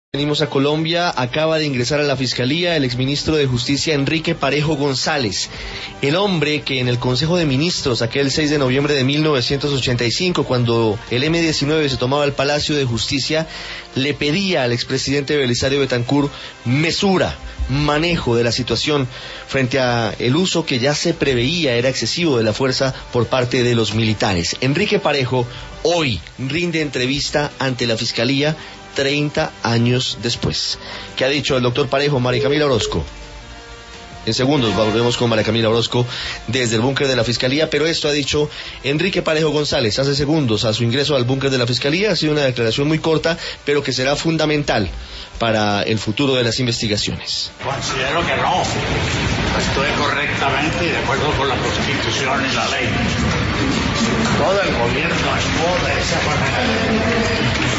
Venimos a Colombia, acaba de ingresar a la Fiscalía el exministro de Justicia Enrique Parejo González, el hombre que en el Consejo de Ministros, aquel 6 de noviembre de 1985, cuando el M-19 se tomaba el Palacio de Justicia, le pedía al expresidente Belisario Betancur mesura, manejo de la situación frente a el uso que ya se preveía era excesivo de la fuerza por parte de los militares. Enrique Parejo hoy rinde entrevista ante la Fiscalía 30 años después. ¿Qué ha dicho el doctor Parejo? María Camila Orozco. En segundos volvemos con María Camila Orozco desde el búnker de la Fiscalía, pero esto ha dicho Enrique Parejo González hace segundos a su ingreso al búnker de la Fiscalía. Ha sido una declaración muy corta, pero que será fundamental para el futuro de las investigaciones. Considero que no, actué correctamente y de acuerdo con la Constitución y la ley. Todo el gobierno actuó de esa manera.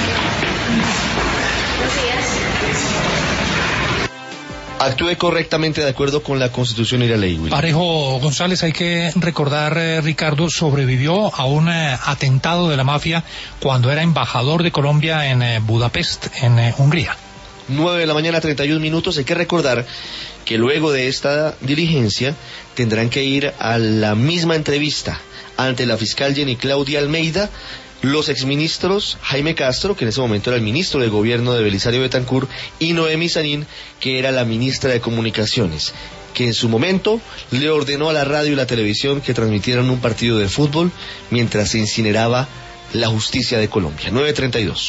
Actúe correctamente de acuerdo con la Constitución y la ley, Will. Parejo González, hay que recordar, Ricardo, sobrevivió a un atentado de la mafia cuando era embajador de Colombia en Budapest, en Hungría. 9 de la mañana, 31 minutos. Hay que recordar que luego de esta diligencia tendrán que ir a la misma entrevista ante la fiscal Jenny Claudia Almeida los exministros Jaime Castro, que en ese momento era el ministro de gobierno de Belisario Betancur, y Noemí Sanín, que era la ministra de Comunicaciones, que en su momento le ordenó a la radio y la televisión que transmitieran un partido de fútbol mientras se incineraba la justicia de Colombia. 9:32.